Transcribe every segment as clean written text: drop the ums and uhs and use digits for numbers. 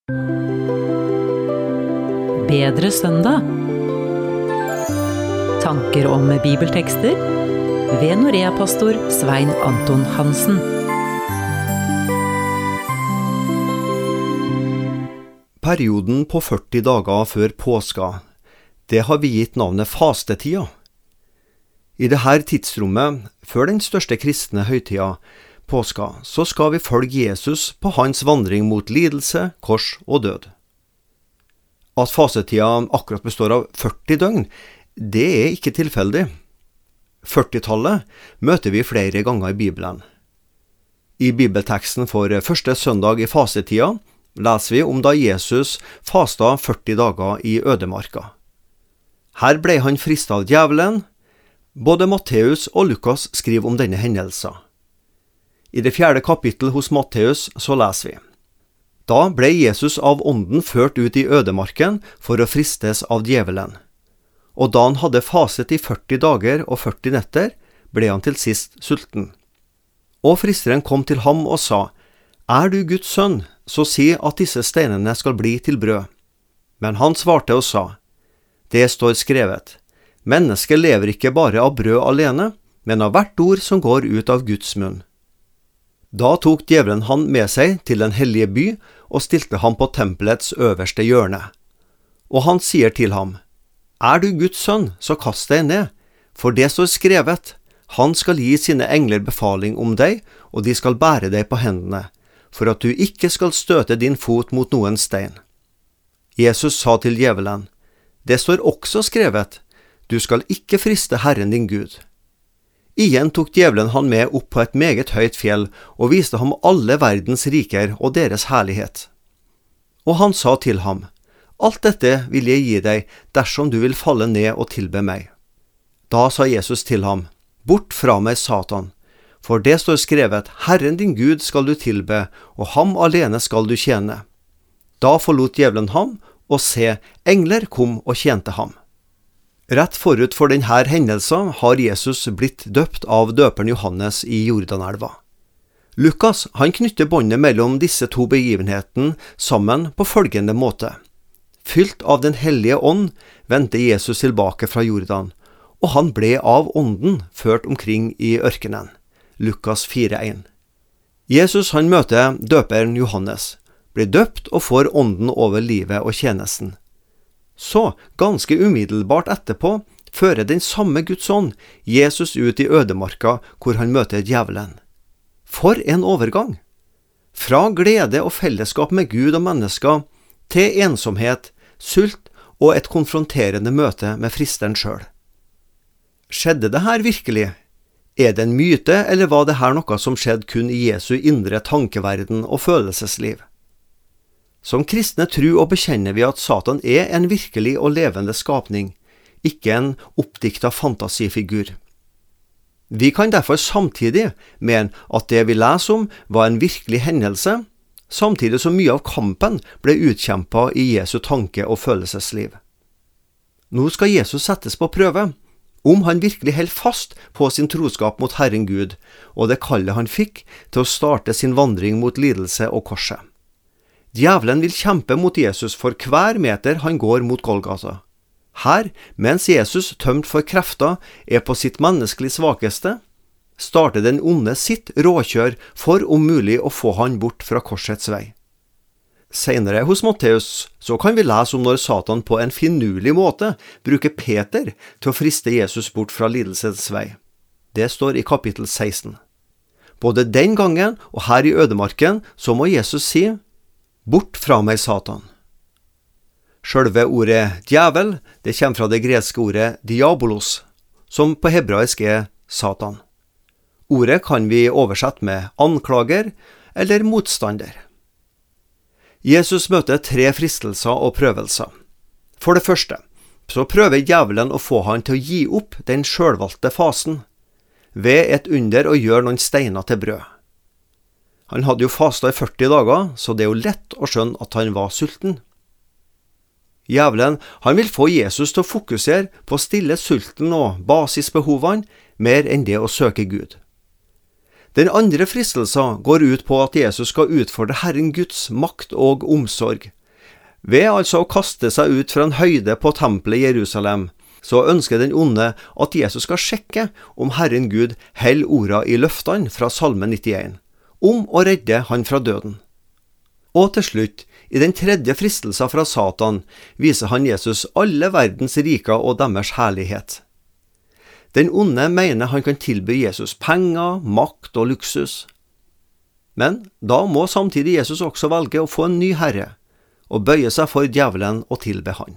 Bedre søndag. Tanker om bibeltekster ved Norea-pastor Svein Anton Hansen. Perioden på 40 dager før påska, det har vi gitt navnet fastetida. I dette tidsrommet, før den største kristne høytida, påska, så skal vi følge Jesus på hans vandring mot lidelse, kors og død. At fastetida akkurat består av 40 døgn, det er ikke tilfeldig. 40-tallet møter vi flere ganger i Bibelen. I bibelteksten for første søndag i fastetida leser vi om da Jesus fasta 40 dager i ødemarka. Her ble han fristet av djevelen. Både Matteus og Lukas skriver om denne hendelsen. I det 4. kapittel hos Matteus så leser vi: Da ble Jesus av ånden ført ut i ødemarken for å fristes av djevelen. Og da han hadde faset i 40 dager og 40 netter, ble han til sist sulten. Og fristeren kom til ham og sa: Er du Guds sønn, så si at disse steinene skal bli til brød. Men han svarte og sa: Det står skrevet: Mennesket lever ikke bare av brød alene, men av hvert ord som går ut av Guds munn. Da tok djevelen han med seg til den hellige by og stilte ham på tempelets øverste hjørne. Og han sier til ham: Er du Guds sønn, så kast deg ned, for det står skrevet: Han skal gi sine engler befaling om deg, og de skal bære deg på hendene, for at du ikke skal støte din fot mot noen stein. Jesus sa til djevelen: Det står også skrevet: Du skal ikke friste Herren din Gud. Igjen tok djevelen han med opp på et meget høyt fjell og viste ham alle verdens riker og deres herlighet. Og han sa til ham: Alt dette vil jeg gi deg dersom du vil falle ned og tilbe meg. Da sa Jesus til ham: Bort fra meg, Satan, for det står skrevet: Herren din Gud skal du tilbe, og ham alene skal du tjene. Da forlot djevelen ham, og se, engler kom og tjente ham. Rett forut for denne hendelsen har Jesus blitt døpt av døperen Johannes i Jordanelva. Lukas han knytter båndet mellom disse to begivenhetene sammen på følgende måte: Fylt av den hellige ånd vendte Jesus tilbake fra Jordan, og han ble av ånden ført omkring i ørkenen. Lukas 4,1. Jesus han møter døperen Johannes, blir døpt og får ånden over livet og tjenesten. Så, ganske umiddelbart etterpå, fører den samme Guds ånd Jesus ut i ødemarka hvor han møter djevelen. For en overgang! Fra glede og fellesskap med Gud og mennesker, til ensomhet, sult og et konfronterende møte med fristeren selv. Skjedde det her virkelig? Er det en myte, eller var det her noe som skjedde kun i Jesu indre tankeverden og følelsesliv? Som kristne tror og bekjenner vi at Satan er en virkelig og levende skapning, ikke en oppdiktet fantasifigur. Vi kan derfor samtidig mene at det vi leser om var en virkelig hendelse, samtidig som mye av kampen ble utkjempet i Jesu tanke- og følelsesliv. Nå skal Jesus settes på prøve, om han virkelig holder fast på sin troskap mot Herren Gud, og det kallet han fikk til å starte sin vandring mot lidelse og korset. Djevelen vil kjempe mot Jesus for hver meter han går mot Golgata. Her, mens Jesus tømt for krefter er på sitt menneskelig svakeste, starter den onde sitt råkjør for om mulig å få han bort fra korsets vei. Senere hos Matteus så kan vi lese om når Satan på en finurlig måte bruker Peter til å friste Jesus bort fra lidelsens vei. Det står i kapittel 16. Både den gangen og her i ødemarken så må Jesus si: Bort fra meg, Satan. Selve ordet djevel, det kommer fra det greske ordet diabolos, som på hebraisk er Satan. Ordet kan vi oversette med anklager eller motstander. Jesus møter 3 fristelser og prøvelser. For det første, så prøver djevelen å få han til å gi opp den selvvalgte fasen, ved et under å gjøre noen steiner til brød. Han hadde jo fastet i 40 dager, så det er jo lett å skjønne at han var sulten. Djevelen, han vil få Jesus til å fokusere på å stille sulten og basisbehovene mer enn det å søke Gud. Den andre fristelsen går ut på at Jesus skal utfordre Herren Guds makt og omsorg. Ved altså å kaste seg ut fra en høyde på tempelet i Jerusalem, så ønsker den onde at Jesus skal sjekke om Herren Gud holder orda i løftene fra Salme 91, om å redde han fra døden. Og til slutt, i den tredje fristelsen fra Satan, viser han Jesus alle verdens riker og deres herlighet. Den onde mener han kan tilby Jesus penger, makt og luksus. Men da må samtidig Jesus også velge å få en ny herre, og bøye seg for djevelen og tilbe han.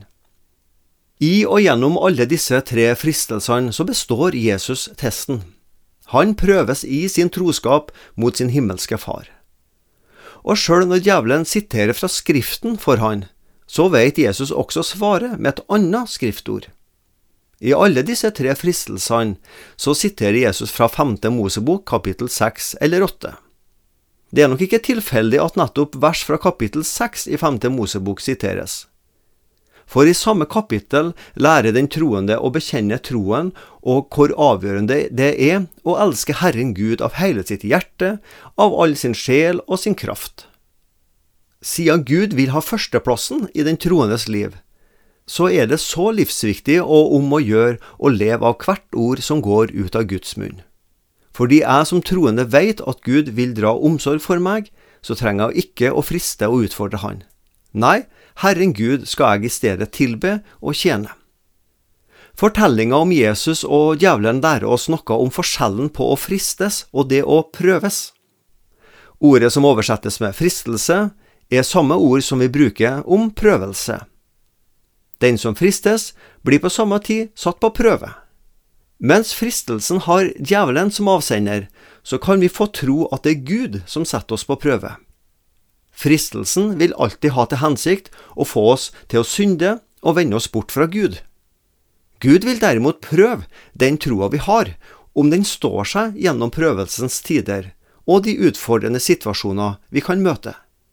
I og gjennom alle disse tre fristelsene så består Jesus testen. Han prøves i sin troskap mot sin himmelske far. Og selv når djevelen siterer fra skriften for han, så vet Jesus også svaret med et annet skriftord. I alle disse tre fristelsene så siterer Jesus fra 5. Mosebok kapittel 6 eller 8. Det er nok ikke tilfeldig at nettopp vers fra kapittel 6 i 5. Mosebok siteres. For i samme kapittel lærer den troende å bekjenne troen og hvor avgjørende det er å elske Herren Gud av hele sitt hjerte, av all sin sjel og sin kraft. Siden Gud vil ha førsteplassen i den troendes liv, så er det så livsviktig og om å gjøre å leve av hvert ord som går ut av Guds munn. Fordi jeg som troende vet at Gud vil dra omsorg for meg, så trenger jeg ikke å friste og utfordre han. Nei, Herren Gud skal jeg i stedet tilbe og tjene. Fortellingen om Jesus og djevelen lærer oss noe om forskjellen på å fristes og det å prøves. Ordet som oversettes med fristelse er samme ord som vi bruker om prøvelse. Den som fristes blir på samme tid satt på prøve. Mens fristelsen har djevelen som avsender, så kan vi få tro at det er Gud som setter oss på prøve. Fristelsen vil alltid ha til hensikt å få oss til å synde og vende oss bort fra Gud. Gud vil derimot prøve den troa vi har, om den står seg gjennom prøvelsens tider og de utfordrende situasjoner vi kan møte.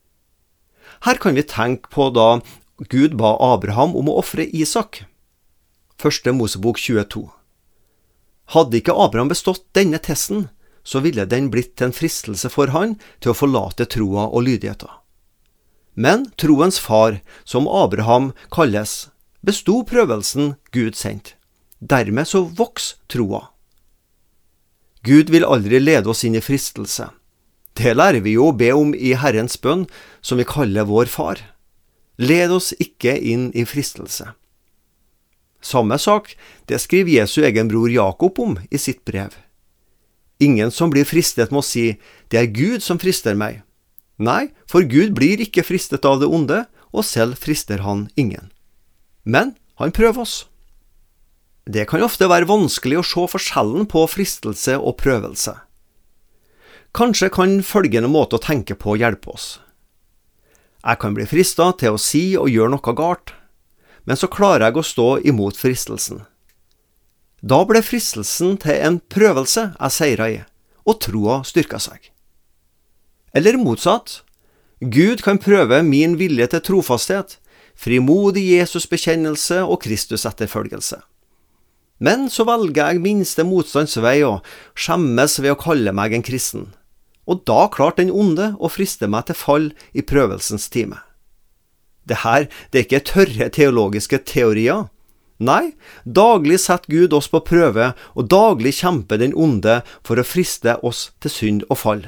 Her kan vi tenke på da Gud ba Abraham om å ofre Isak. 1. Mosebok 22. Hadde ikke Abraham bestått denne testen, så ville den blitt en fristelse for han til å forlate troa og lydigheten. Men troens far, som Abraham kalles, bestod prøvelsen Gud sendt. Dermed så voks troa. Gud vil aldri lede oss inn i fristelse. Det lærer vi jo å be om i Herrens bønn, som vi kaller vår far. Led oss ikke inn i fristelse. Samme sak, det skriver Jesu egen bror Jakob om i sitt brev. Ingen som blir fristet må si, det er Gud som frister meg. Nei, for Gud blir ikke fristet av det onde, og selv frister han ingen. Men han prøver oss. Det kan ofte være vanskelig å se forskjellen på fristelse og prøvelse. Kanskje kan følgende måte å tenke på hjelpe oss. Jeg kan bli fristet til å si og gjøre noe galt, men så klarer jeg å stå imot fristelsen. Da ble fristelsen til en prøvelse jeg seiret i, og troa styrket seg. Eller motsatt, Gud kan prøve min vilje til trofasthet, frimodig Jesus-bekjennelse og Kristus-etterfølgelse. Men så velger jeg minste motstands vei og skjemmes ved å kalle meg en kristen. Og da klarte den onde å friste meg til fall i prøvelsens time. Det er ikke tørre teologiske teorier. Nei, daglig setter Gud oss på prøve, og daglig kjemper den onde for å friste oss til synd og fall.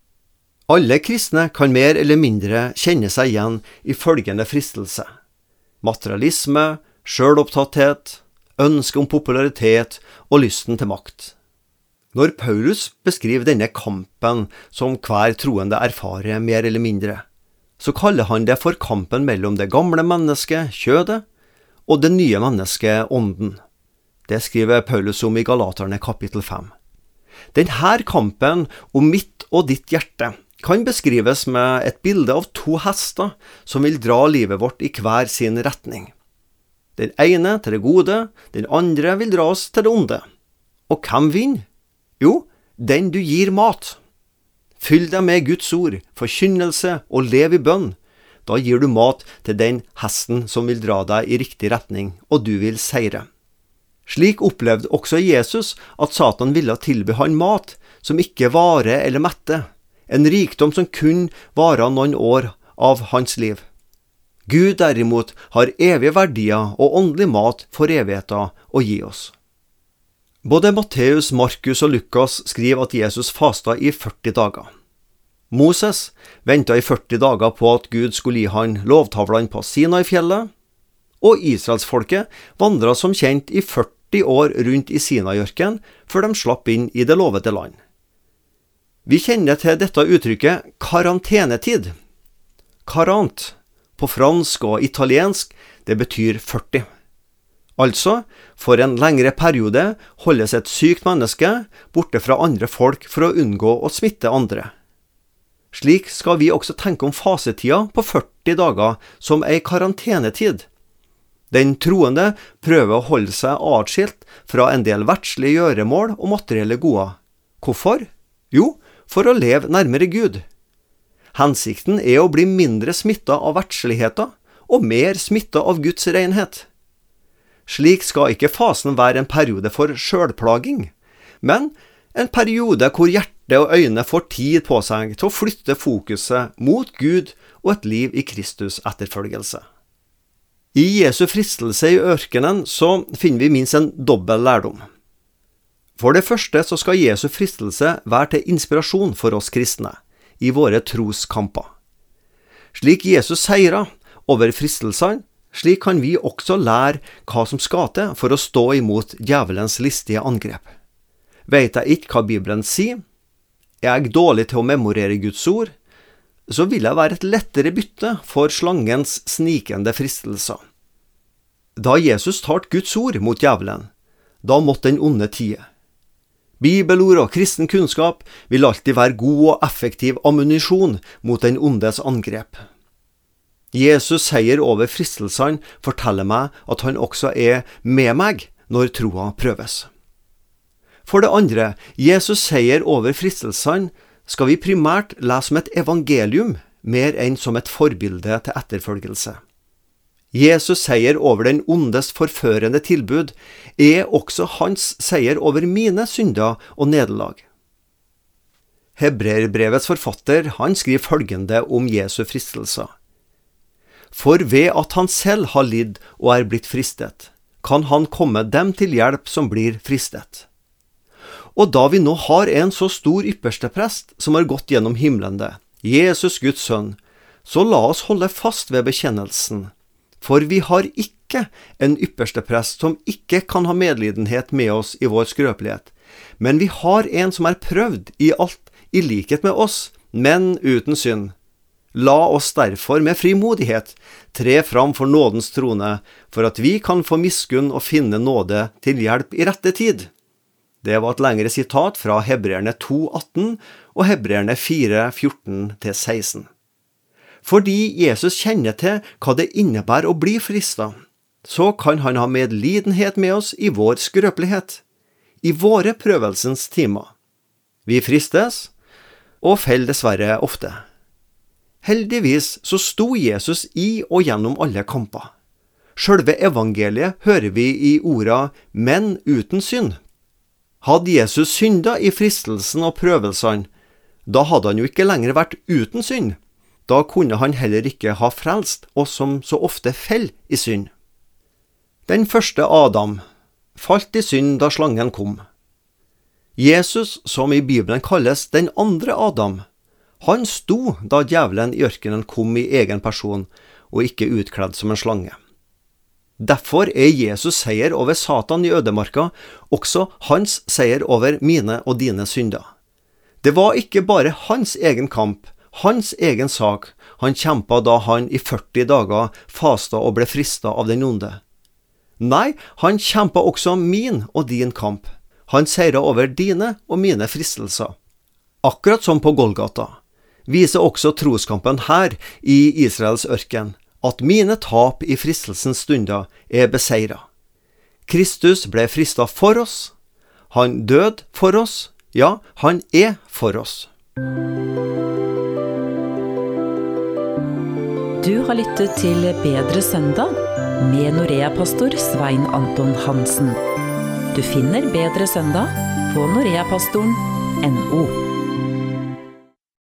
Alle kristne kan mer eller mindre kjenne seg igjen i følgende fristelse: materialisme, selvopptatthet, ønske om popularitet og lysten til makt. Når Paulus beskriver denne kampen som hver troende erfarer mer eller mindre, så kaller han det for kampen mellom det gamle mennesket, kjødet, og det nye mennesket, ånden. Det skriver Paulus om i Galaterne kapittel 5. Denne kampen om mitt og ditt hjerte kan beskrives med et bilde av to hester som vil dra livet vårt i hver sin retning. Den ene til det gode, den andre vil dra oss til det onde. Og hvem vinner? Jo, den du gir mat. Fyll deg med Guds ord, forkynnelse og lev i bønn. Da gir du mat til den hesten som vil dra deg i riktig retning, og du vil seire. Slik opplevde også Jesus at Satan ville tilby han mat, som ikke varer eller metter, en rikdom som kun varer noen år av hans liv. Gud derimot har evige verdier og åndelig mat for evigheten å gi oss. Både Matteus, Markus og Lukas skriver at Jesus fastet i 40 dager. Moses ventet i 40 dager på at Gud skulle gi han lovtavlene på Sinai-fjellet, og Israelsfolket vandret som kjent i 40 år rundt i Sinai-ørkenen før de slapp inn i det lovede land. Vi kjenner til dette uttrykket karantenetid. Karant, på fransk og italiensk, det betyr 40. Altså, for en lengre periode holdes et sykt menneske borte fra andre folk for å unngå å smitte andre. Slik skal vi også tenke om fasetida på 40 dager som ei karantenetid. Den troende prøver å holde seg atskilt fra en del verdslige gjøremål og materielle goder. Hvorfor? Jo, for å leve nærmere Gud. Hensikten er å bli mindre smittet av verdsligheter og mer smittet av Guds renhet. Slik skal ikke fasen være en periode for selvplaging, men en periode hvor hjerte og øyne får tid på seg til å flytte fokuset mot Gud og et liv i Kristus etterfølgelse. I Jesu fristelse i ørkenen så finner vi minst en dobbel lærdom. For det første så skal Jesu fristelse være til inspirasjon for oss kristne i våre troskamper. Slik Jesus seiret over fristelsene, slik kan vi også lære hva som skal til for å stå imot djevelens listige angrep. Vet jeg ikke hva Bibelen sier? Er jeg dårlig til å memorere Guds ord? Så vil jeg være et lettere bytte for slangens snikende fristelser. Da Jesus talte Guds ord mot djevelen, da måtte den onde tie. Bibelord og kristen kunnskap vil alltid være god og effektiv ammunisjon mot den ondes angrep. Jesus seier over fristelsene forteller meg at han også er med meg når troa prøves. For det andre, Jesus seier over fristelsene skal vi primært lese som et evangelium mer enn som et forbilde til etterfølgelse. Jesus seier over den ondes forførende tilbud er også hans seier over mine synder og nederlag. Hebreerbrevets forfatter, han skriver følgende om Jesu fristelser. For ved at han selv har lidd og er blitt fristet, kan han komme dem til hjelp som blir fristet. Og da vi nå har en så stor ypperste prest som har gått gjennom himlene, Jesus Guds sønn, så la oss holde fast ved bekjennelsen. For vi har ikke en ypperste prest som ikke kan ha medlidenhet med oss i vår skrøpelighet, men vi har en som er prøvd i alt i likhet med oss, men uten synd. La oss derfor med frimodighet tre fram for nådens trone, for at vi kan få miskunn og finne nåde til hjelp i rette tid. Det var et lengre sitat fra Hebreerne 2,18 og Hebreerne 4,14-16. Fordi Jesus kjenner til hva det innebærer å bli fristet, så kan han ha medlidenhet med oss i vår skrøpelighet, i våre prøvelsens timer. Vi fristes, og feller dessverre ofte. Heldigvis så sto Jesus i og gjennom alle kamper. Selve evangeliet hører vi i orda «men uten synd». Hadde Jesus syndet i fristelsen og prøvelsene, da hadde han jo ikke lenger vært uten synd. Da kunne han heller ikke ha frelst oss som så ofte fell i synd. Den første Adam falt i synd da slangen kom. Jesus, som i Bibelen kalles den andre Adam, han sto da djevelen i ørkenen kom i egen person og ikke utkledd som en slange. Derfor er Jesus seier over Satan i ødemarka også hans seier over mine og dine synder. Det var ikke bare hans egen kamp, hans egen sak, han kjempet da han i 40 dager fastet og ble fristet av den onde. Nei, han kjempet også min og din kamp. Han seiret over dine og mine fristelser. Akkurat som på Golgata, viser også troskampen her i Israels ørken, at mine tap i fristelsens stunder er beseiret. Kristus ble fristet for oss, han døde for oss, ja, han er for oss. Du har lyttet til Bedre søndag med Norea-pastor Svein Anton Hansen. Du finner Bedre søndag på noreapastoren.no. nrk.no.